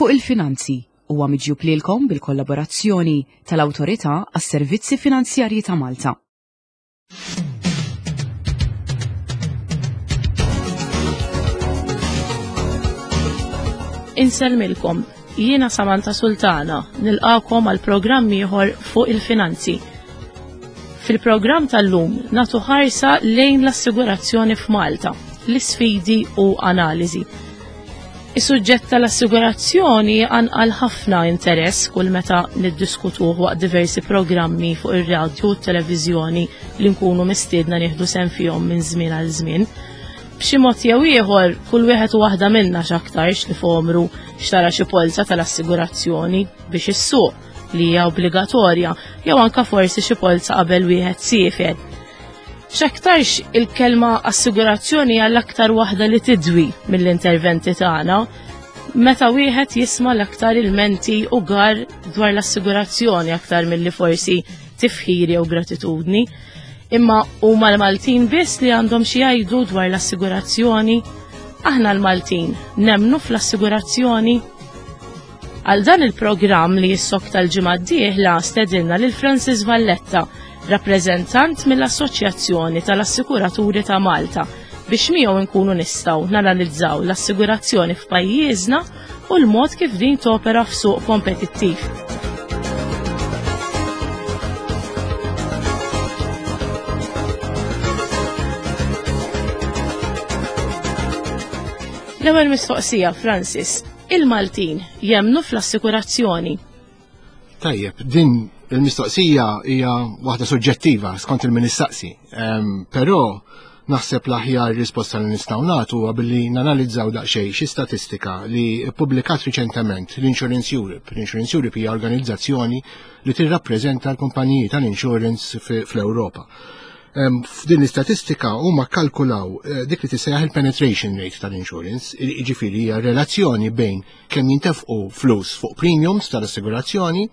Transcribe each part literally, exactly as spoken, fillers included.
fuq il-finanzi huwa miġjub lilkom bil-kollaborazzjoni tal-Awtorità għas-Servizzi Finanzjarji ta' Malta. Inselmilkom, jiena Samantha Sultana, nilqakom għal programm ieħor fuq il-finanzi. Fil-programm tal-lum nagħtu ħarsa lejn l-assigurazzjoni f'Malta, l-isfidi u analiżi. Is-suġġett tal-assigurazzjoni għanqal ħafna interess kull meta niddiskutuh waqt diversi programmi fuq ir-radju u t-televiżjoni li nkunu mistiedna nieħdu sehem fihom minn żmien għal żmien. B'xi mod jew ieħor kull wieħed u waħda minna x'aktarx li fomru xtara xi polza tal-assigurazzjoni biex issuq li hija obbligatorja jew anke forsi xi polza qabel wieħed siefer. X'aktarx il-kelma assigurazzjoni għall aktar waħda li tidwi mill-interventi tagħna, meta wieħed jisma' l-aktar ilmenti u gar dwar l-assigurazzjoni aktar milli forsi tifħir jew gratitudni. Imma huma l-Maltin biss li għandhom xi jgħidu dwar l-assigurazzjoni, aħna l-Maltin nemmnu fl-assigurazzjoni. Għal dan il-programm li jissok tal-ġimgħa d-dieħla stedinna lil Francis Valletta, rappreżentant mill-Assoċjazzjoni tal-Assikuraturi ta' Malta, biex miegħu nkunu nistgħu nanalizzaw l-assigurazzjoni f'pajjiżna u l-mod kif din topera f'suq kompetittiv. L-ewwel mistoqsija, Francis, il-Maltin jemmnu fl-assikurazzjoni? Tajjeb, din il-mistoqsija hija waħda suġġettiva skont il-ministaqsi, um, però naħseb l-aħjar risposta li nistgħu nagħtu huwa billi nanalizzaw daqsxejn xi statistika li ppubblikat riċentement l-Insurance Europe. L-Insurance Europe hija organizzazzjoni li tirrappreżenta l-kumpaniji tal-insurance fl-Ewropa. Um, F'din l-istatistika huma kkalkulaw uh, dik li tissejjaħ il-penetration rate tal-insurance, jiġifieri hija relazzjoni bejn kemm jintefqu flus fuq premiums tal-assigurazzjoni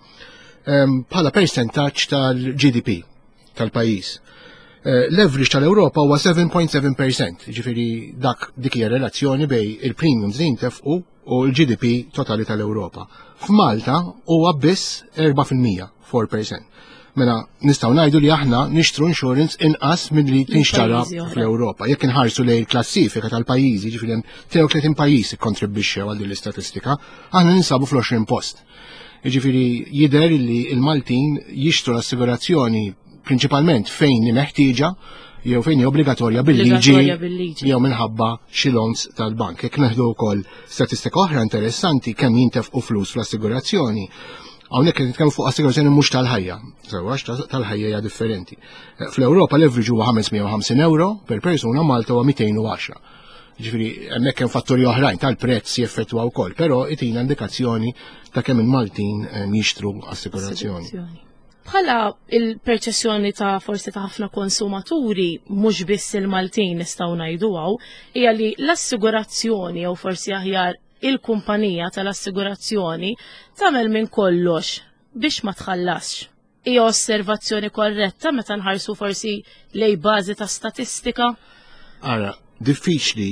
bħala percentaġġ tal-G D P tal-pajjiż. L-average tal-Ewropa huwa seven point seven percent, ġifieri dak dik hija relazzjoni bejn il-premiums li jintefqu u l-G D P totali tal-Ewropa. F'Malta huwa biss erba' fil-mija, four percent. Mela nistgħu ngħidu li aħna nixtru insurance inqas minn li tinxtara fl-Ewropa. Jekk inħarsu lejn il-klassifika tal-pajjiżi, ġifieri hemm tlew tletin pajjiż ikkontribwixxew għal din l-istatistika, aħna ninsabu fl-għoxrin post. Jiġifieri jidher li l-Maltin jixtru l-assigurazzjoni prinċipalment fejn hi meħtieġa jew fejn hija obbligatorja bil-liġi jew minħabba xi loans tal-bank. Jekk neħdu wkoll statistika oħra interessanti kemm jintefqu flus fl-assigurazzjoni. Hawnhekk qed nitkellmu fuq assigurazzjoni mhux tal-ħajja, sewwax tal-ħajja hija differenti. Fl-Ewropa l-average huwa ħamesmija u ħamsin euro per persuna, Malta huwa mitejn u għaxra. Ġifieri hemmhekk hemm fatturi oħrajn tal-prezz jiffettwa wkoll, però itina indikazzjoni ta' kemm il-Maltin jixtru assigurazzjoni. Bħala il-perċessjoni ta' forsi ta' ħafna konsumaturi mhux biss il-Maltin nistgħu ngħiduha hija li l-assigurazzjoni jew forsi aħjar il-kumpanija tal-assigurazzjoni tagħmel minn kollox biex ma tħallasx. Hija osservazzjoni korretta meta nħarsu forsi lej bażi ta' statistika? Ara, diffiċli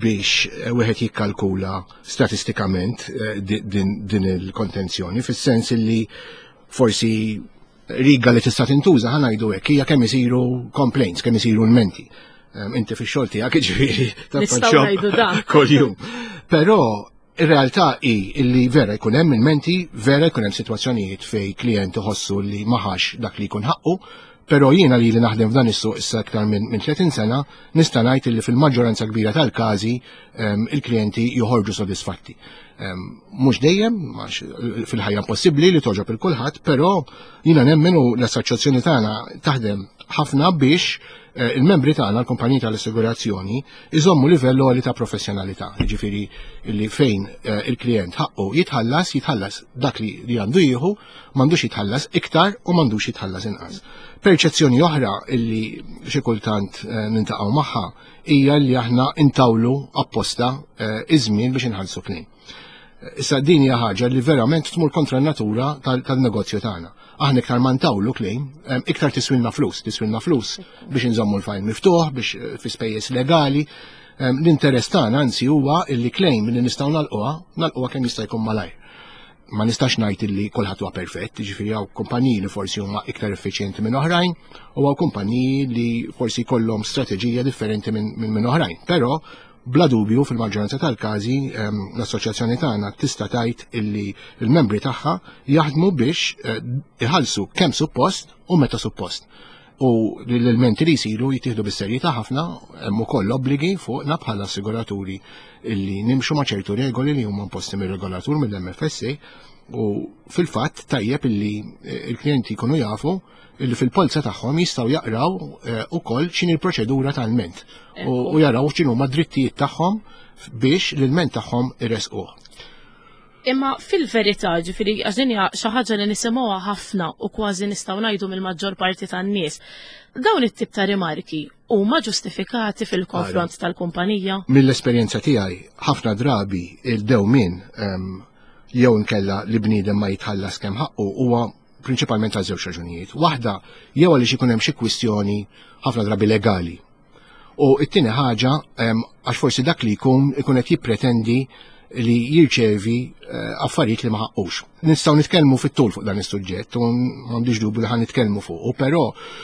biex wieħed jikkalkula statistikament din il-kontenzjoni, fis-sens li forsi riga li tista' tintuża ħa ngħidu hekk hija kemm isiru complaints, kemm isiru l-menti. Inti fix-xogħol tiegħek jiġifieri taffaċċja kuljum. Però ir-realtà hi li vera jkun hemm il-menti, vera jkun hemm sitwazzjonijiet fejn klient iħossu li maħax dak li jkun ħaqqu, però jiena li li naħdem f'dan is-suq issa aktar minn tletin sena nista' ngħid li fil-maġġoranza kbira tal-każi il-klijenti joħorġu sodisfatti. Mhux dejjem, fil-ħajja possibbli li toġob il kulħadd, però jiena nemmen u l-assoċjazzjoni tagħna taħdem ħafna biex il-membri tagħna l-kumpaniji tal-assigurazzjoni iżommu livell għoli ta' professjonalità, jiġifieri li fejn il-klient ħaqqu jitħallas, jitħallas dak li li għandu jieħu, m'għandux jitħallas iktar u m'għandux jitħallas inqas. Perċezzjoni oħra illi xi kultant nintaqgħu magħha hija li aħna intawlu apposta iż-żmien biex inħallsu kliem. Issa din hija ħaġa li verament tmur kontra n-natura tal-negozju tagħna. Aħna iktar ma ntawlu klejm, iktar tiswilna flus, tiswilna flus biex inżommu l-fajl miftuħ, biex fi spejjeż legali, L-interess tagħna anzi huwa li claim li nistgħu nagħlquha, nagħlquha kemm jista' jkun malajr. Ma nistax ngħid illi kulħadd huwa perfett, jiġifieri hawn kumpaniji li forsi huma iktar effiċjenti minn oħrajn u hawn kumpaniji li forsi jkollhom strateġija differenti minn minn oħrajn. Però bla dubju fil-maġġoranza tal-każi l-assoċjazzjoni tagħna tista' tgħid illi l-membri tagħha jaħdmu biex iħallsu kemm suppost u meta suppost. U l-elementi li jsiru jittieħdu bis-serjetà ħafna hemm ukoll obbligi fuqna bħala assiguraturi illi nimxu ma' ċertu regoli li huma imposti mir-regolatur mill-M F S A u fil-fatt tajjeb illi l-klijenti jkunu jafu illi fil-polza tagħhom jistgħu jaqraw ukoll x'inhi l-proċedura tal-ment u jaraw x'inhu ma' drittijiet tagħhom biex l-ment tagħhom iresquh. Imma fil-verità ġifieri għażinja xi ħaġa li nisimgħuha ħafna u kważi nistgħu ngħidu mill-maġġor parti tan-nies. Dawn it-tip ta' rimarki huma ġustifikati fil-konfront tal-kumpanija? Mill-esperjenza tiegħi ħafna drabi il-dewmien jew inkella li bniedem ma jitħallas kemm ħaqqu huwa prinċipalment għal żewġ raġunijiet. Waħda jew għaliex ikun hemm xi kwistjoni ħafna drabi legali. U t-tieni ħaġa għax forsi dak li jkun ikun qed jippretendi li jirċevi affarijiet li ma ħaqqux. Nistgħu nitkellmu fit-tul fuq dan is-suġġett u m'għandix dubju li ħan nitkellmu fuq, però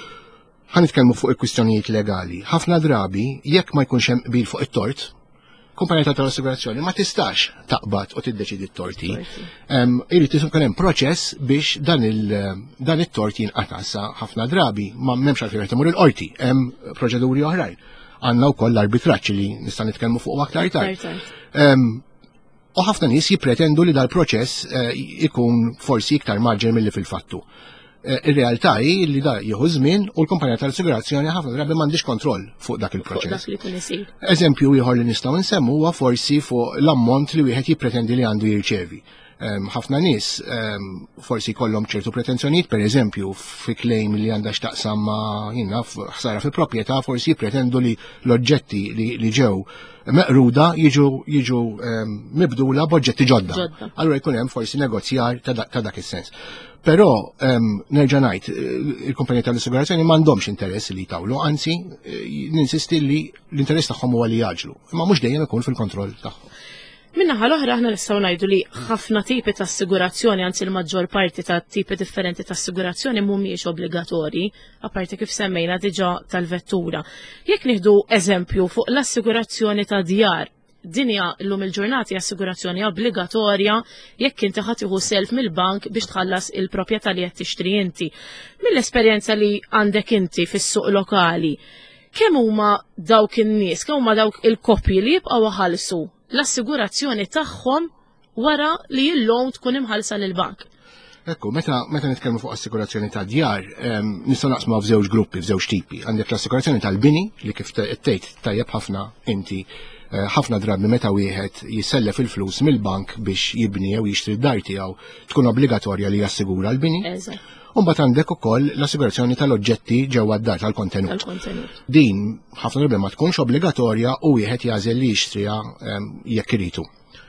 ħan nitkellmu fuq il-kwistjonijiet legali. Ħafna drabi jekk ma jkunx hemm qbil fuq it-tort, kumpanija tal-assigurazzjoni ma tistax taqbad u tiddeċidi t-torti. Irid ikun hemm proċess biex dan it-tort jinqata' ħafna drabi ma m'hemmx għalfejn qed imur il-qorti, hemm proċeduri oħrajn. Għandna wkoll l-arbitraġġ li nista' nitkellmu fuq aktar tard. U ħafna nies jippretendu li dal-proċess ikun forsi iktar maġġel milli fil-fattu. Ir-realtà hi li da jieħu żmien u l-kumpanija tal-assigurazzjoni ħafna drabi m'għandix kontroll fuq dak il-proċess. Eżempju ieħor li nistgħu nsemmu huwa forsi fuq l-ammont li wieħed jippretendi li għandu jirċevi. Ħafna nies forsi jkollhom ċertu pretenzjonijiet, pereżempju fi claim li għandha x'taqsam ma' jiena ħsara fi proprjetà forsi jippretendu li l-oġġetti li ġew meqruda jiġu jiġu mibdula b'oġġetti ġodda. Allura jkun hemm forsi negozjar ta' dak is-sens. Però nerġa' ngħid, il-kumpanija tal-assigurazzjoni m'għandhomx interess li jtawlu, anzi ninsisti li l-interess tagħhom huwa li jaġlu, imma mhux dejjem ikun fil-kontroll tagħhom. Minnaħa l-oħra aħna nistgħu ngħidu li ħafna tipi ta' assigurazzjoni, anzi l-maġġor parti ta' tipi differenti ta' assigurazzjoni mhumiex obbligatorji, apparti kif semmejna diġà tal-vettura. Jekk nieħdu eżempju fuq l-assigurazzjoni ta' djar, dinja llum il-ġurnati assigurazzjoni obbligatorja jekk inti ħadd tieħu self mill-bank biex tħallas il-proprjetà li qed tixtri inti. Mill-esperjenza li għandek inti fis-suq lokali, kemm huma dawk in-nies, kemm huma dawk il-koppji li jibqgħu ħallsu l-assigurazzjoni tagħhom wara li l-loan tkun imħallsa lill-bank? Ekku, meta meta nitkellmu fuq assigurazzjoni ta' djar, nistgħu naqsmu f'żewġ gruppi, f'żewġ tipi. Għandek l-assigurazzjoni tal-bini li kif tgħid tajjeb ħafna inti ħafna drabi meta wieħed jissellef il-flus mill-bank biex jibni jew jixtri d-dar tiegħu tkun obbligatorja li jassigura l-bini. Mbagħad għandek ukoll l-assigurazzjoni tal-oġġetti ġewwa d-dar tal-kontenut. Din ħafna drabi ma tkunx obbligatorja u wieħed jagħżel li jixtriha jekk iridu.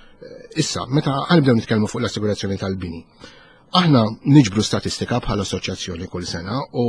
Issa, meta ħanibdew nitkellmu fuq l-assigurazzjoni tal-bini. Aħna niġbru statistika bħala assoċjazzjoni kull sena u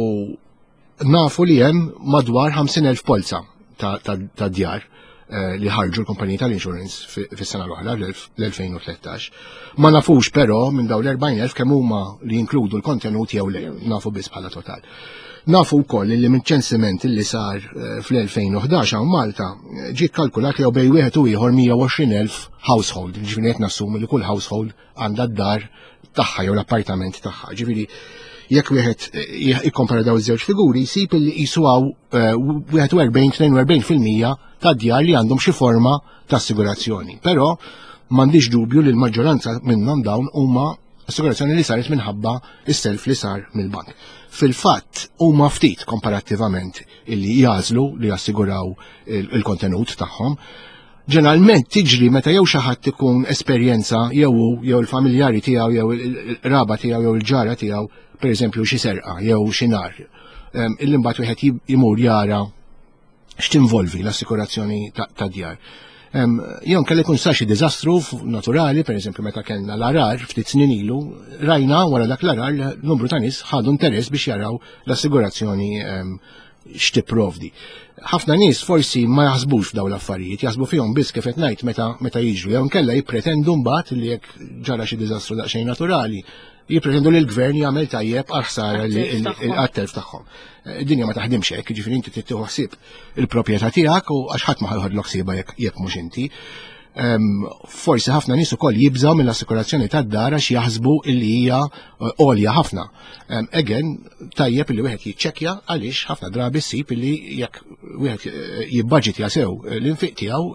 nafu li hemm madwar ħamsin elf polza ta' djar li ħarġu l-kumpaniji tal-insurance fis-sena l-oħra l-elfejn u tlettax. Ma nafux però minn dawn l-erbgħin elf kemm huma li jinkludu l-kontenut jew le, nafu biss bħala total. Nafu wkoll li mill-ċensiment li sar fl-elfejn u ħdax hawn Malta ġie kkalkulat li bejn wieħed u ieħor mija u għoxrin elf household, ġifieri qed nassumi li kull household għandha d-dar tagħha jew l-appartament tagħha. Ġifieri jekk wieħed ikkompara daw iż-żewġ figuri jsib li jiswaw wieħed u erbgħin tnejn u erbgħin fil-mija tad-djar li għandhom xi forma ta' assigurazzjoni. Però m'għandix dubju li l-maġġoranza minnhom dawn huma assigurazzjoni li saret minħabba is-self li sar mill-bank. Fil-fatt huma ftit komparattivament illi jażlu li jassiguraw il-kontenut tagħhom. Ġeneralment tiġri meta jew xi ħadd ikun esperjenza jew jew il-familjari tiegħu jew il-raba tiegħu jew il-ġara tiegħu pereżempju xi serqa jew xi nar. Illi mbagħad wieħed jimur jara x'tinvolvi l-assikurazzjoni ta' djar. Jew kelli jkun sa xi diżastru naturali, pereżempju meta kellna l-arar ftit snin ilu, rajna wara dak l-arar numru ta' nies ħadu interess biex jaraw l-assigurazzjoni x'tipprovdi. Ħafna nies forsi ma jaħsbux f'dawn l-affarijiet, jaħsbu fihom biss kif qed ngħid meta meta jiġru, jew nkella jippretendu mbagħad li jekk ġara xi diżastru daqsxejn naturali, jippretendu li l-gvern jagħmel tajjeb għal-ħsara għat-telf tagħhom. Id-dinja ma taħdimx hekk, jiġifieri inti trid tieħu ħsieb il-proprjetà tiegħek u għax ħadd ma ħajħodlok ħsiebha jekk mhux inti. Forsi ħafna nies ukoll jibżgħu mill-assikurazzjoni tad-dar għax jaħsbu li hija għolja ħafna. Again, tajjeb illi wieħed jiċċekkja għaliex ħafna drabi ssib illi jekk wieħed jibbaġitja sew l-infiq tiegħu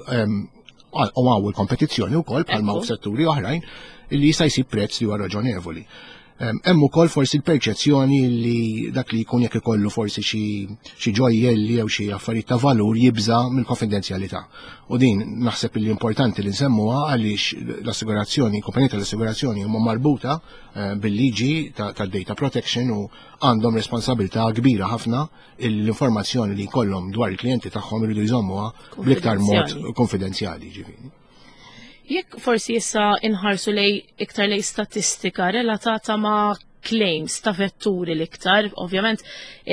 u għaw il-kompetizzjoni wkoll bħalma f'setturi oħrajn illi jista' jsib prezz li huwa raġonevoli. Hemm ukoll forsi l-perċezzjoni li dak li jkun jekk ikollu forsi xi ġojjelli jew xi affarijiet ta' valur jibża mill-konfidenzjalità. U din naħseb li importanti li nsemmuha għaliex l-assigurazzjoni, kumpaniji tal-assigurazzjoni huma marbuta bil-liġi tad-data protection u għandhom responsabilità kbira ħafna l-informazzjoni li jkollhom dwar il-klijenti tagħhom iridu jżommuha bl-iktar mod konfidenzjali ġifieri. Jekk forsi issa inħarsu lej iktar lej statistika relatata ma' claims ta' vetturi l-iktar, ovvjament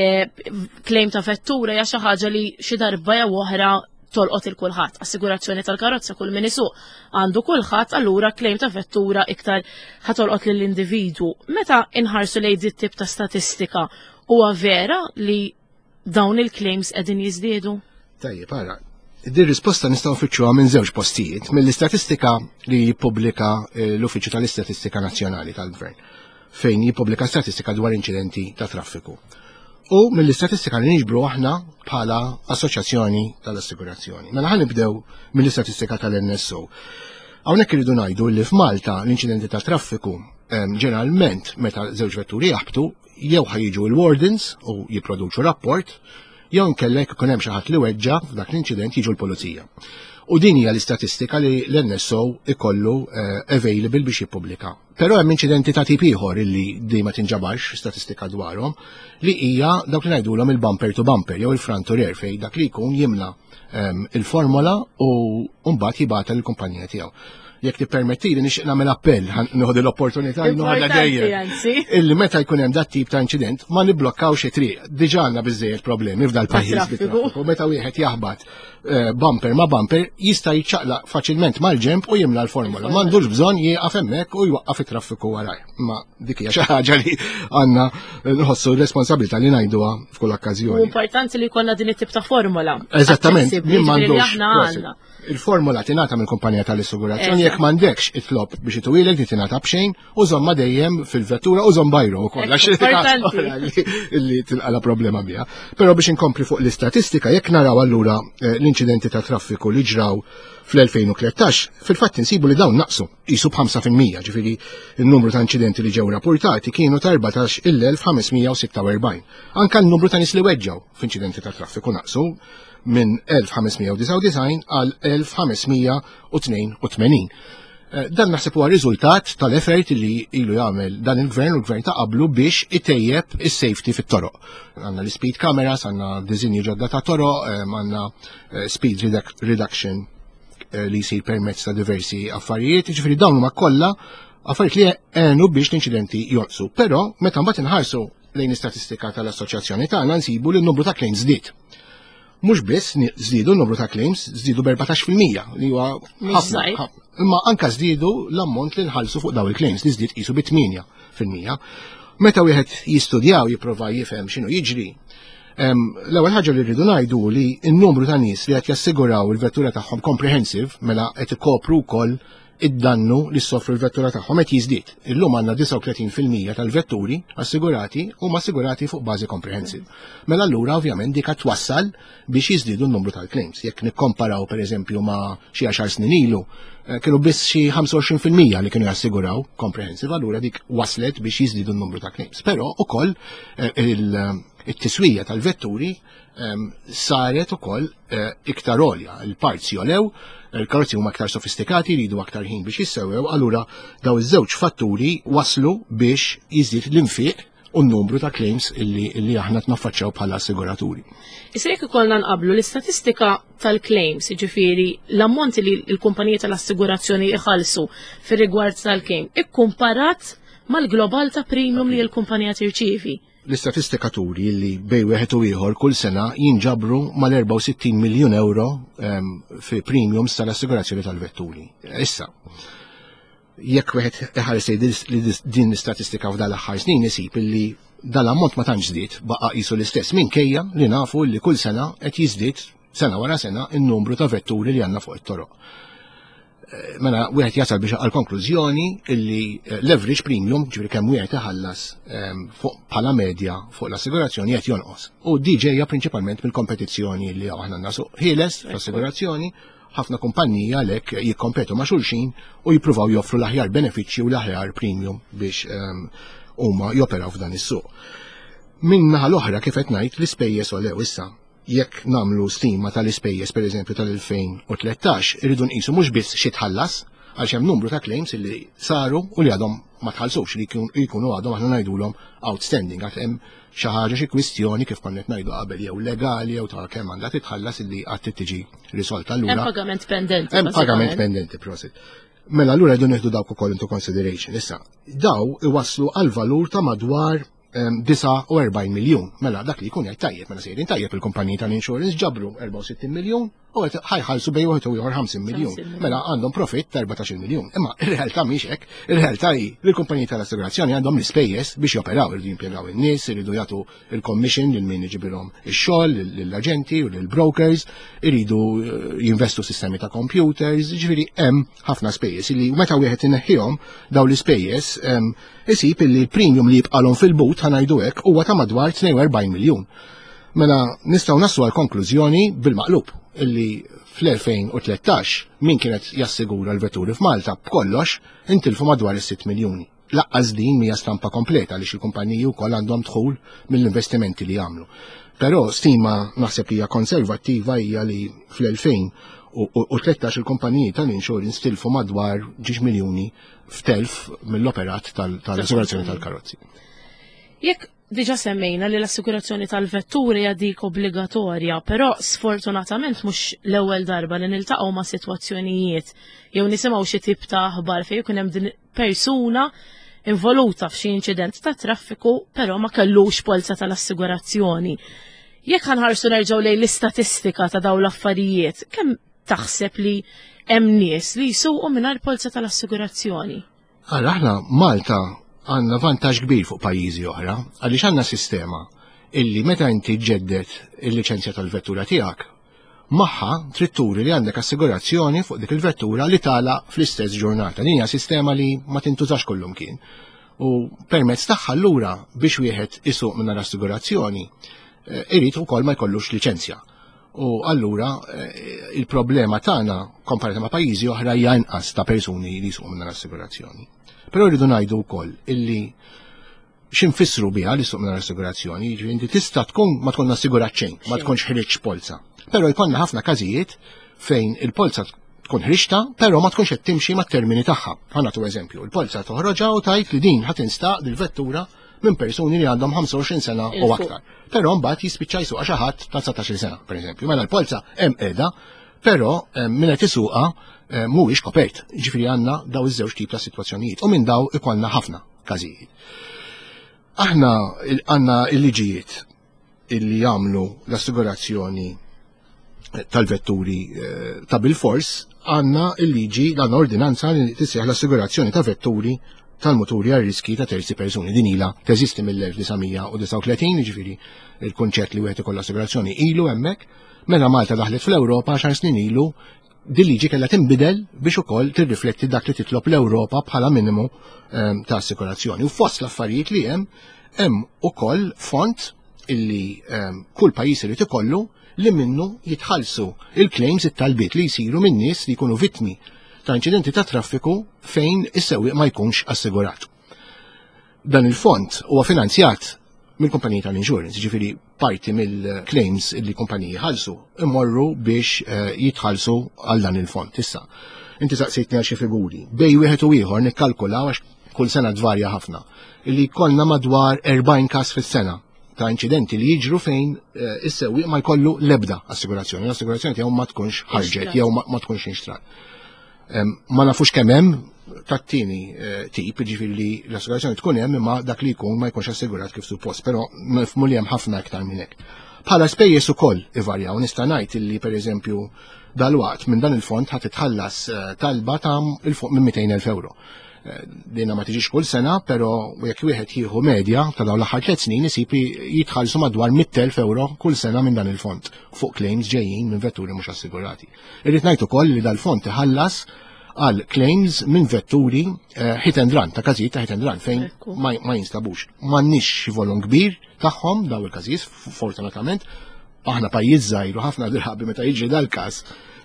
claim ta' vettura hija xi ħaġa li xi darba jew oħra tolqot il-kulħadd. Assigurazzjoni tal-karozza kull min isuq għandu kulħadd, allura claim ta' vettura iktar ħatolqot lill-individwu. Meta inħarsu lej dit tip ta' statistika huwa vera li dawn il-claims qegħdin jiżdiedu? Tajjeb, ara. Di risposta nistgħu nfittxuha minn żewġ postijiet, mill-istatistika li jippubblika l-Uffiċċju tal-Istatistika Nazzjonali tal-Gvern, fejn jippubblika statistika dwar inċidenti ta' traffiku. U mill-istatistika li niġbru aħna bħala Assoċjazzjoni tal-Assigurazzjoni. Mela ħan nibdew mill-istatistika tal-N S O. Hawnhekk iridu ngħidu li f'Malta l-inċidenti ta' traffiku ġeneralment meta żewġ vetturi jaħbtu jew ħajġu l-wardens u jipproduċu rapport, jew nkella jekk ikun hemm xi ħadd li weġġa f'dak l-inċident jiġu l-pulizija. U din hija l-istatistika li l-N S O ikollu available biex jippubblika. Però hemm inċidenti ta' tip ieħor illi di ma tinġabarx statistika dwarhom li hija dawk li ngħidulhom il-bumper to bumper jew il-front to rear fejn dak li jkun jimla il-formola u mbagħad jibgħatha lill-kumpanija tiegħu. Jekk tippermettili nixtieq nagħmel appell nieħu l-opportunità li noħodha dejjem illi meta jkun hemm dat tip ta' inċident ma nibblokkawx xi-triq. Diġà għandna biżżejjed problemi f'dal pajjiż bit-traffiku. Meta wieħed jaħbad bumper ma' bumper jista' jiċċaqlaq faċilment mal-ġemp u jimla l-formola. M'għandux bżonn jieqaf hemmhekk u jwaqqaf it-traffiku waraj. Ma dik hija xi ħaġa li għandna nħossu r-responsabilità li ngħiduha f'kull okkażjoni. U importanti li jkollna din it-tip ta' formola. Eżattament, min m'għandux. Il-formola tingħata mill-kumpanija tal-assigurazzjoni jekk m'għandekx itlob biex itwilek li tingħata b'xejn u żomma dejjem fil-vettura u żomm bajru wkoll għax li tilqala problema biha. Però biex inkompli fuq l-istatistika jekk naraw allura l-inċidenti ta' traffiku li ġraw fl-elfejn u tlettax, fil-fatt insibu li dawn naqsu qisu b'ħamsa fil-mija, ġifieri n-numru ta' inċidenti li ġew rapportati kienu ta' erbatax elf ħamesmija sitta u erbgħin. Anke n-numru ta' nies li weġġaw f'inċidenti ta' traffiku naqsu minn elf ħamesmija disa' u disgħin għal elf ħamesmija tnejn u tmenin. Dan naħseb huwa riżultat tal-effort li ilu jagħmel dan il-gvern u l-gvern ta' qablu biex itejjeb is-safety fit-toroq. Għandna l-speed cameras, għandna diżinji ġodda ta' toroq, għandna speed reduction li jsir permezz ta' diversi affarijiet, ġifieri dawn huma kollha affarijiet li għenu biex l-inċidenti jonqsu. Però meta mbagħad inħarsu lejn istatistika tal-assoċjazzjoni tagħna nsibu li n-numru ta' claims żdied. Mhux biss żdiedu n-numru ta' claims, żdiedu b'erbatax fil-mija li huwa ħafna. Imma anke żdiedu l-ammont li nħallsu fuq dawn il-claims li żdied qisu bi tminja fil-mija. Meta wieħed jistudjaw jipprova jifhem x'inhu jiġri, l-ewwel ħaġa li rridu ngħidu li n-numru ta' nies li qed jassiguraw il-vettura tagħhom comprehensive mela qed ikopru wkoll id-dannu li soffru l-vettura tagħhom qed jiżdied. Illum għandna disa' u tletin fil-mija tal-vetturi assigurati huma assigurati fuq bażi comprehensive. Mela allura ovvjament dik qed twassal biex jiżdiedu n-numru tal-claims. Jekk nikkomparaw pereżempju ma' xi għaxar snin ilu, kienu biss xi ħamsa u għoxrin fil-mija li kienu jassiguraw comprehensive, allura dik waslet biex jiżdiedu n-numru ta' claims. Però ukoll it-tiswija tal-vetturi saret ukoll iktar għolja, il-parts jolew, il-karozzi huma aktar sofistikati, jridu aktar ħin biex jissewwew, allura daw iż-żewġ fatturi waslu biex jiżdied l-infiq u n-numru ta' claims illi aħna tnaffaċċaw bħala assiguraturi. Issa jekk ikollna nqablu l-istatistika tal-claims, jiġifieri l-ammonti li l-kumpaniji tal-assigurazzjoni iħallsu fir-rigward tal-claim, ikkumparat mal-global ta' premium li l-kumpanija tirċievi. l-istatistika turi li bej wieħed u ieħor kull sena jinġabru mal-erba' u sittin miljun euro um, fi premiums tal-assigurazzjoni tal-vetturi. Issa, jekk wieħed iħares li din l-istatistika f'dan l-aħħar snin isib illi dal-ammont ma tantx żdied baqa' qisu l-istess minkejja li nafu li kull sena qed jiżdied sena wara sena in-numru ta' vetturi li għandna fuq it-toroq. Mela wieħed jasal biex għal konklużjoni illi l-average premium, ġifieri kemm wieħed iħallas fuq bħala medja fuq l-assigurazzjoni qed jonqos. U di ġejja prinċipalment mill-kompetizzjoni li aħna għandna suq ħieles fl-assigurazzjoni, ħafna kumpaniji għalhekk jikkompetu ma' xulxin u jippruvaw joffru l-aħjar benefiċċji u l-aħjar premium biex huma joperaw f'dan is-suq. Min naħa l-oħra kif qed ngħid l-ispejjeż olew issa. Jekk namlu stima tal-ispejjeż pereżempju tal-elfejn u tlettax, irridu nqisu mhux biss xi tħallas għax hemm numru ta' claims li saru u li għadhom ma tħallsux li jkunu għadhom aħna ngħidulhom outstanding għad hemm xi ħaġa xi kwistjoni kif konna qed ngħidu qabel jew legali jew ta' kemm għandha titħallas illi qatt tiġi risolta allura. Hemm pagament pendenti. Hemm pagament pendenti prosit. Mela allura jdu nieħdu dawk ukoll into consideration. Issa, daw iwasslu għal valur ta' madwar disa u erbajn miljun. Mela dak li jkun jgħid tajjeb, mela sejrin tajjeb il-kumpaniji tal-insurance ġabru erba' u sittin miljun u qed ħajħallsu bej wieħed u ieħor ħamsin miljun. Mela għandhom profit ta' erbatax miljun. Imma ir-realtà mhix hekk. Ir-realtà hi li l-kumpaniji tal-assigurazzjoni għandhom l-ispejjeż biex joperaw, irridu jimpjegaw in-nies, iridu jagħtu il-commission lil min jiġibilhom ix-xogħol, lill-aġenti u lill-brokers, iridu jinvestu sistemi ta' computers, ġifieri hemm ħafna spejjeż li meta wieħed inneħħihom daw l-ispejjeż isib illi l-premium li jibqalhom fil-but ħanajdu hekk huwa ta' madwar tnejn u erbgħin miljun. Mela nistgħu naslu għal konklużjoni bil-maqlub illi fl-elfejn u tlettax min kienet jassigura l-vetturi f'Malta b'kollox intilfu madwar is-sitt miljuni. Laqqas din mija stampa kompleta għaliex il-kumpaniji wkoll għandhom dħul mill-investimenti li jagħmlu. Però stima naħseb li hija konservattiva hija li fl-elfejn u tlettax il-kumpaniji tal-insurance tilfu madwar ġiex miljuni f'telf mill-operat tal-assigurazzjoni tal-karozzi. Jekk diġa semmejna li l-assigurazzjoni tal-vetturi għadik obbligatorja, però sfortunatament mhux l-ewwel darba li niltaqgħu ma' sitwazzjonijiet jew nisimgħu xi tip ta' aħbar fejn ikun hemm din persuna involuta f'xi inċident ta' traffiku, però ma kellux polza tal-assigurazzjoni. Jekk ħanħarsu nerġgħu lejn l-istatistika ta' dawn l-affarijiet, kemm taħseb li hemm nies li jsuqu mingħajr polza tal-assigurazzjoni? Ara aħna Malta għandna vantaġġ kbir fuq pajjiżi oħra, għaliex għandna sistema illi meta inti ġeddet il-liċenzja tal-vettura tiegħek, magħha trid turi li għandek assigurazzjoni fuq dik il-vettura li tala fl-istess ġurnata. Din hija sistema li ma tintużax kollhom kien. U permezz tagħha allura biex wieħed isuq minn l-assigurazzjoni irid ukoll ma jkollux liċenzja. U allura il-problema tagħna komparat ma' pajjiżi oħra hija inqas ta' persuni li jisuqu minn l-assigurazzjoni. Però rridu ngħidu wkoll illi x'infissru biha li suq minn l-assigurazzjoni, jiġri inti tista' tkun ma tkun assigurat xejn, ma tkunx ħriġ polza. Però jkollna ħafna każijiet fejn il-polza tkun ħriġta, però ma tkunx qed timxi mat-termini tagħha. Ħanatu eżempju, il-polza toħroġha u tgħid li din ħadd instaq il-vettura minn persuni li għandhom ħamsa u għoxrin sena u aktar. Però mbagħad jispiċċa jsuqha xi ħadd ta' satax-il sena, pereżempju. Mela l-polza hemm qiegħda, però min qed isuqha mhuwiex kopert. Ġifieri għandna daw iż-żewġ tip ta' sitwazzjonijiet u minn daw ikollna ħafna każijiet. Aħna għandna l-liġijiet illi jagħmlu l-assigurazzjoni tal-vetturi ta' bil-fors, għandna l-liġi għandna ordinanza li tissejħ l-assigurazzjoni ta' vetturi tal-muturi għal riski ta' terzi persuni. Din ilha teżisti mill-elf tisa u tletin, ġifieri il-kunċett li wieħed ikoll assigurazzjoni ilu hemmhekk. Mela Malta daħlet fl-Ewropa għaxar snin ilu din liġi kellha tinbidel biex ukoll tirrifletti dak li titlob l-Ewropa bħala minimu ta' assikurazzjoni. U fost l-affarijiet li hemm hemm ukoll font illi kull pajjiż irid ikollu li minnu jitħallsu il-claims it-talbiet li jsiru minn nies li jkunu vittmi ta' inċidenti ta' traffiku fejn is-sewwieq ma jkunx assigurat. Dan il-fond huwa finanzjat mill-kumpaniji tal-insurance, ġifieri parti mill-claims li kumpaniji ħalsu immorru biex jitħallsu għal dan il-fond. Issa, inti saqsejtni għal xi figuri. Bej wieħed u ieħor nikkalkulaw għax kull sena tvarja ħafna, illi jkollna madwar erbgħin każ fis-sena ta' inċidenti li jiġru fejn is-sewwieq ma jkollu l-ebda assigurazzjoni. L-assigurazzjoni tiegħu ma tkunx ħarġet jew ma tkunx inxtrat. Ma nafux kemm hemm tat-tieni tip, ġifieri li l-assigurazzjoni tkun hemm imma dak li jkun ma jkunx assigurat kif suppost, però nifhmu li hemm ħafna iktar minn hekk. Bħala spejjeż ukoll ivarjaw, nista' ngħid illi pereżempju dalwaqt minn dan il-fond ħadd itħallas talba ta' il-fuq minn mitejn elf euro. Dina ma tiġix kull sena, però jekk wieħed jieħu medja ta' dawn l-aħħar tliet snin isib jitħallsu madwar mit elf euro kull sena minn dan il-fond fuq claims ġejjin minn vetturi mhux assigurati. Irrid ngħid ukoll li dal-fond iħallas għal claims minn vetturi hit and run, ta' każijiet ta' hit and run fejn ma jinstabux. M'għandniex volum kbir tagħhom daw il-każijiet, fortunatament, aħna pajjiż żgħir u ħafna drabi meta jiġri dal-każ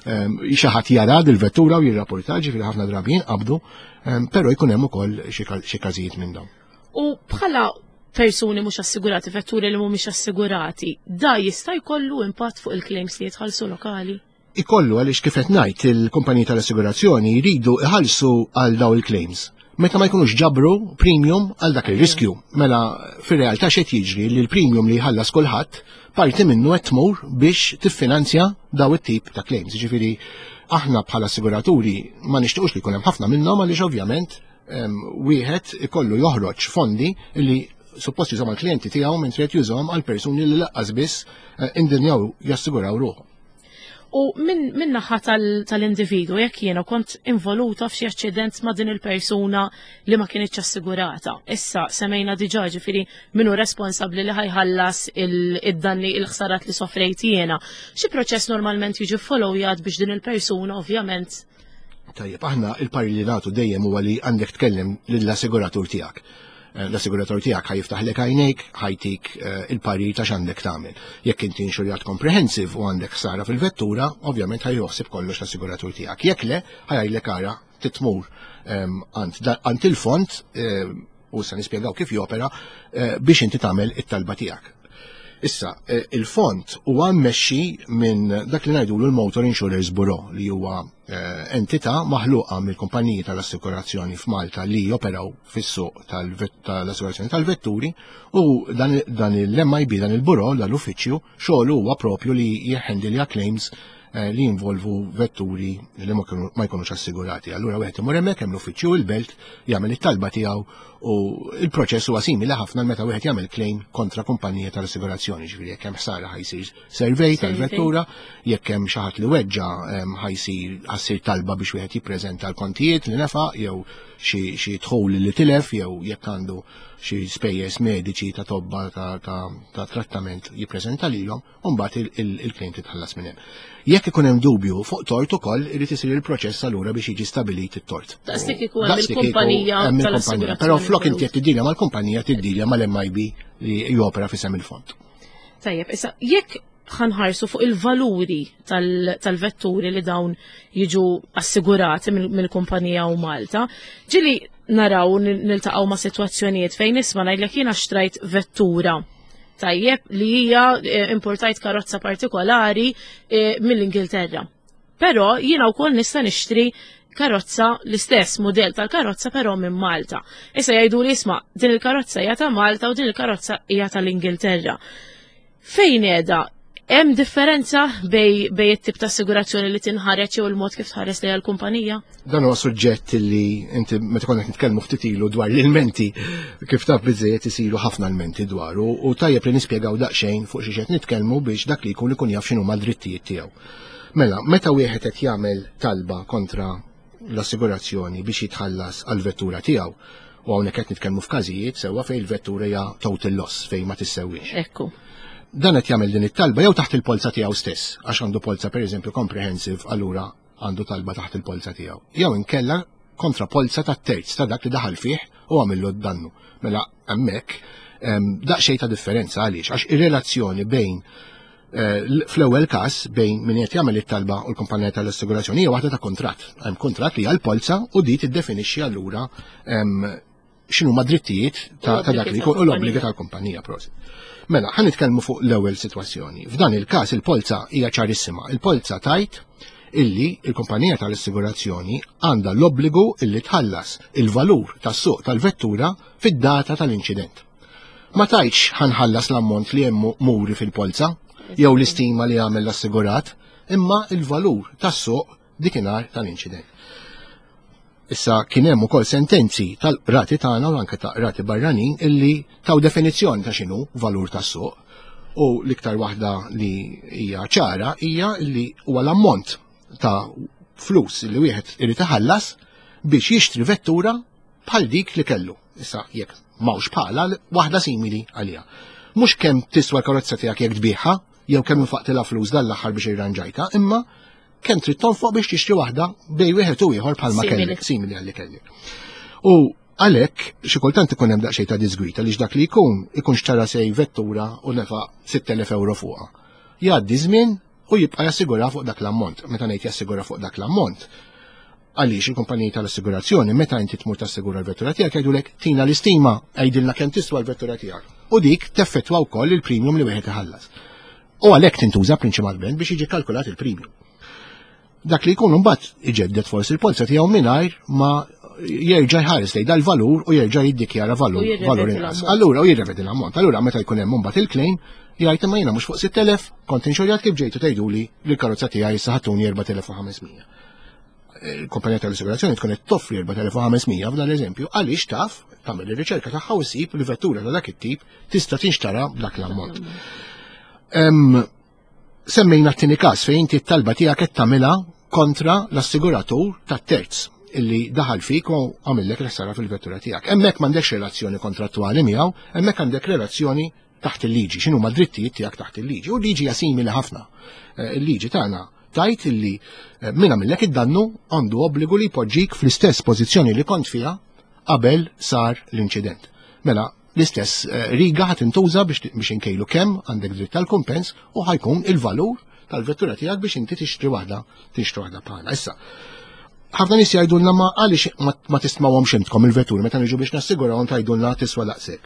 xi ħadd jara il-vettura u jirrapportaġi fil ħafna drabi jinqabdu, però jkun hemm ukoll xi każijiet minn dawn. U bħala persuni mhux assigurati, vetturi li mhumiex assigurati, da jista' jkollu impatt fuq il-claims li jitħallsu lokali? Ikollu għaliex kif qed ngħid il-kumpaniji tal-assigurazzjoni jridu iħallsu għal daw il-claims. Meta ma jkunux ġabru premium għal dak ir-riskju. Mela fir-realtà x'qed jiġri li l-premium li jħallas kulħadd parti minnu qed tmur biex tiffinanzja daw it-tip ta' claims. Ġifieri aħna bħala assiguraturi ma nixtiequx li jkun hemm ħafna minnhom għaliex ovvjament wieħed ikollu joħroġ fondi li suppost jużhom għall-klijenti tiegħu minn trid jużhom għal persuni li laqqas biss indinjaw jassiguraw ruħhom. U minn naħa tal-individu, jekk jiena kont involuta f'xi aċċident ma' din il-persuna li ma kienitx assigurata. Issa semmejna diġà ġifieri minnu responsabbli li ħajħallas id-danni il-ħsarat li sofrejt jiena. Xi proċess normalment jiġi followjat biex din il-persuna ovvjament. Tajjeb, aħna il-pari li nagħtu dejjem huwa li għandek tkellem lill-assiguratur tiegħek. L-assigurator tiegħek ħajiftaħlek għajnejk, ħajtik il-pari ta' x'għandek tagħmel. Jekk inti inxurjat comprehensive u għandek ħsara fil-vettura, ovvjament ħajjoħsib kollox l-assiguratur tiegħek. Jekk le, ħajgħidlek ara titmur għand il-fond u se nispjegaw kif jopera biex inti tagħmel it-talba tiegħek. Issa, il-fond huwa mmexxi minn dak li ngħidulu l-Motor Insurers Bureau li huwa entità maħluqa mill-kumpaniji tal-assikurazzjoni f'Malta li joperaw fis-suq tal-assikurazzjoni tal-vetturi u dan il-M I B, dan il-buro dal-uffiċċju xogħlu huwa propju li jieħendilja claims li jinvolvu vetturi li ma jkunux assigurati. Allura wieħed imur hemmhekk hemm l-uffiċċju il-belt jagħmel it-talba tiegħu u il-proċess huwa simili ħafna meta wieħed jagħmel claim kontra kumpanija tal-assigurazzjoni. Ġifieri jekk hemm ħsara ħajsir survey tal-vettura, jekk hemm xi ħadd li weġġa ħajsir ħassir talba biex wieħed jippreżenta l-kontijiet li nefaq jew xi dħul li tilef jew jekk għandu xi spejjeż mediċi ta' tobba ta' trattament jippreżenta lilhom u mbagħad il-claim titħallas minn hemm. Jekk ikun hemm dubju fuq tort ukoll irid isir il-proċess allura biex jiġi stabilit it-tort. Daqstik ikun mill-kumpanija tal-assigurazzjoni. Però flok inti qed tiddilja mal-kumpanija tiddilja mal-M I B li jopera fisem il-fond. Tajjeb, issa jekk ħanħarsu fuq il-valuri tal-vetturi li dawn jiġu assigurati mill-kumpanija u Malta, ġili naraw niltaqgħu ma' sitwazzjonijiet fejn nisma' ngħidlek jiena xtrajt vettura tajjeb li hija importajt karozza partikolari mill-Ingilterra. Però jiena wkoll nista' nixtri karozza l-istess modell tal-karozza però minn Malta. Issa jgħidu li isma' din il-karozza hija ta' Malta u din il-karozza hija tal-Ingilterra. Fejn qiegħda hemm differenza bej it-tip ta' assigurazzjoni li tinħareġ jew il-mod kif tħares lejha l-kumpanija? Dan huwa suġġett li inti meta konna nitkellmu ftit ilu dwar l-ilmenti kif taf biżejjed isiru ħafna ilmenti dwaru u tajjeb li nispjegaw daqsxejn fuq xi qed nitkellmu biex dak li jkun ikun jaf x'inhuma d-drittijiet tiegħu. Mela, meta wieħed qed jagħmel talba kontra l-assigurazzjoni biex jitħallas għall-vettura tiegħu u hawnhekk qed nitkellmu f'każijiet sewwa fejn il-vettura hija total loss fejn ma tissewwix. Ekku. Dan qed jagħmel din it-talba jew taħt il-polza tiegħu stess, għax għandu polza pereżempju comprehensive allura għandu talba taħt il-polza tiegħu. Jew inkella kontra polza tat-terz ta' dak li daħal fih u għamillu d-dannu. Mela hemmhekk daqsxejn ta' differenza għaliex għax ir-relazzjoni bejn fl-ewwel każ bejn min qed jagħmel it-talba u l-kumpanija tal-assigurazzjoni hija waħda ta' kuntratt. Hemm kuntratt li hija l-polza u di tiddefinixxi allura x'inhuma drittijiet ta' dak li jkun u l-obbligi tal-kumpanija prosi. Mela, ħan nitkellmu fuq l-ewwel sitwazzjoni. F'dan il-każ il-polza hija ċarissima. Il-polza tajt illi il-kumpanija tal-assigurazzjoni għandha l-obbligu illi tħallas il-valur tas-suq tal-vettura fid-data tal-inċident. Ma tajtx ħanħallas l-ammont li hemm muri fil-polza jew l-istima li għamel l-assigurat, imma il-valur tas-suq dikinhar tal-inċident. Issa kien hemm ukoll sentenzi tal-qrati tagħna u anke ta' qrati barranin illi taw definizzjoni ta' x'inhu valur tas-suq. U l-iktar waħda li hija ċara hija li huwa l-ammont ta' flus li wieħed irid iħallas biex jixtri vettura bħal dik li kellu. Issa jekk mawx bħala waħda simili għalija. Mhux kemm tiswa l-karozza tiegħek jekk tbieħha, jew kemm infaqtilha flus dal-aħħar biex irranġajta, imma kemm trid tonfoq biex tixtri waħda bej wieħed u ieħor bħalma kellek, simili għalli kellek. U għalhekk xi kultant ikun hemm daqsxejn ta' disgwita li dak li jkun ikun xtara sej vettura u nefa' sitt elef euro fuqha. Jgħaddi żmien u jibqa' jassigura fuq dak l-ammont. Meta ngħid jassigura fuq dak l-ammont, għaliex il-kumpaniji tal-assigurazzjoni meta inti tmur tassigura l-vettura tiegħek jgħidulek tina l-istima għajdilna kemm tiswa l-vettura tiegħek. U dik teffettwa wkoll il-premium li wieħed iħallas. U għalhekk tintuża prinċipalment biex jiġi kalkulat il-premium. Dak li jkun mbagħad iġeddet forsi il-polza tiegħu mingħajr ma jerġa' jħares lejn dal-valur u jerġa' jiddikjara valur valur inqas. Allura u jirrevedi l-ammont. Allura meta jkun hemm mbagħad il-claim jgħid imma jiena mhux fuq sitt elef, kont inxurjat kif ġejtu tgħiduli li l-karozza tiegħi issa ħatuni erba' elef u ħamesmija. Il-kumpanija tal-assigurazzjoni tkun qed toffri erba' elef u ħamesmija f'dan l-eżempju għaliex taf tagħmel ir-riċerka tagħha u ssib li vettura ta' dak it-tip tista' tinxtara b'dak l-ammont. Semmejna t-tieni każ fejn inti t-talba tiegħek qed tagħmilha kontra l-assiguratur tat-terz illi daħal fik u għamillek l-ħsara fil-vettura tiegħek. Hemmhekk m'għandekx relazzjoni kontrattwali miegħu, hemmhekk għandek relazzjoni taħt il-liġi, x'inhu ma drittijiet tiegħek taħt il-liġi. U liġi hija simili ħafna. Il-liġi tagħna tajt illi min għamillek id-dannu għandu obbligu li jpoġġik fl-istess pożizzjoni li kont fiha qabel sar l-inċident. Mela l-istess riga ħadd intuża biex inkejlu kemm għandek dritt tal-kumpens u ħajkun il-valur tal-vettura tiegħek biex inti tixtri waħda tixtri waħda bħala. Issa, ħafna nies jgħidulna ma għaliex ma tismawhomx intkom il-vetturi meta niġu biex nassigurahom tgħidulna tiswa daqshekk.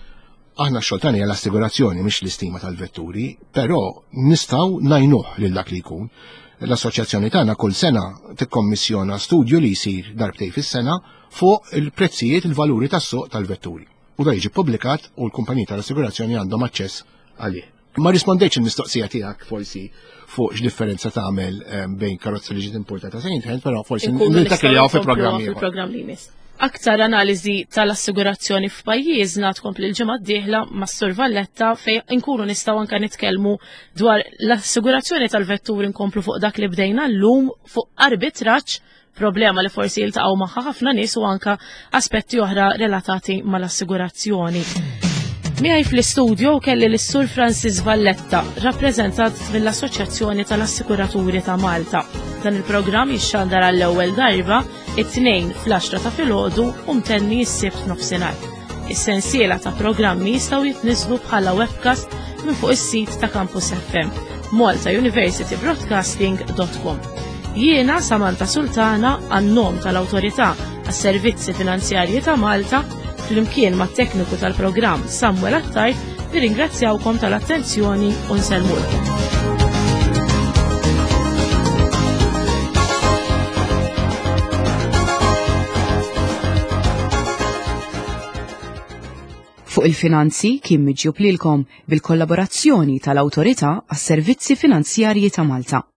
Aħna x-xogħol hija l-assigurazzjoni mhix l-istima tal-vetturi, però nistgħu ngħinuh lil dak li jkun. L-assoċjazzjoni tagħna kull sena tikkommissjona studju li jsir darbtejn fis-sena fuq il-prezzijiet il-valuri tas-suq tal-vetturi. U da jiġi publikat u l-kumpaniji tal-assigurazzjoni għandhom aċċess għalih. Ma rispondejx il-mistoqsija tiegħek forsi fuq x'differenza tagħmel bejn karozza li ġiet importata second hand, però forsi niltak li hawn fil-programm li jmiss. Aktar analiżi tal-assigurazzjoni f'pajjiżna tkompli l-ġimgħa d-dieħla mas-Sur Valletta fejn inkunu nistgħu anke nitkellmu dwar l-assigurazzjoni tal-vetturi nkomplu fuq dak li bdejna llum fuq arbitraġġ, problema li forsi jiltaqgħu magħha ħafna nies u anke aspetti oħra relatati mal-assigurazzjoni. Miegħi fl-istudju kelli l-Sur Francis Valletta, rappreżentant mill-Assoċjazzjoni tal-Assikuraturi ta' Malta. Dan il-programm jixxandar għall-ewwel darba it-tnejn fl-għaxra ta' filgħodu u mtenni s-sibt nofsinhar. Is-sensiela ta' programmi jistgħu jitniżlu bħala webcast minn fuq is-sit ta' Campus F M, malta university broadcasting dot com. Jiena Samantha Sultana għan-nom tal-Awtorità għas-Servizzi Finanzjarji ta' Malta flimkien mat tekniku tal-programm Samuel Attajt nirringrazzjawkom tal-attenzjoni u nsellmulkom. Fuq il-finanzi kien miġjub lilkom bil-kollaborazzjoni tal-Awtorità għas-Servizzi Finanzjarji ta' Malta.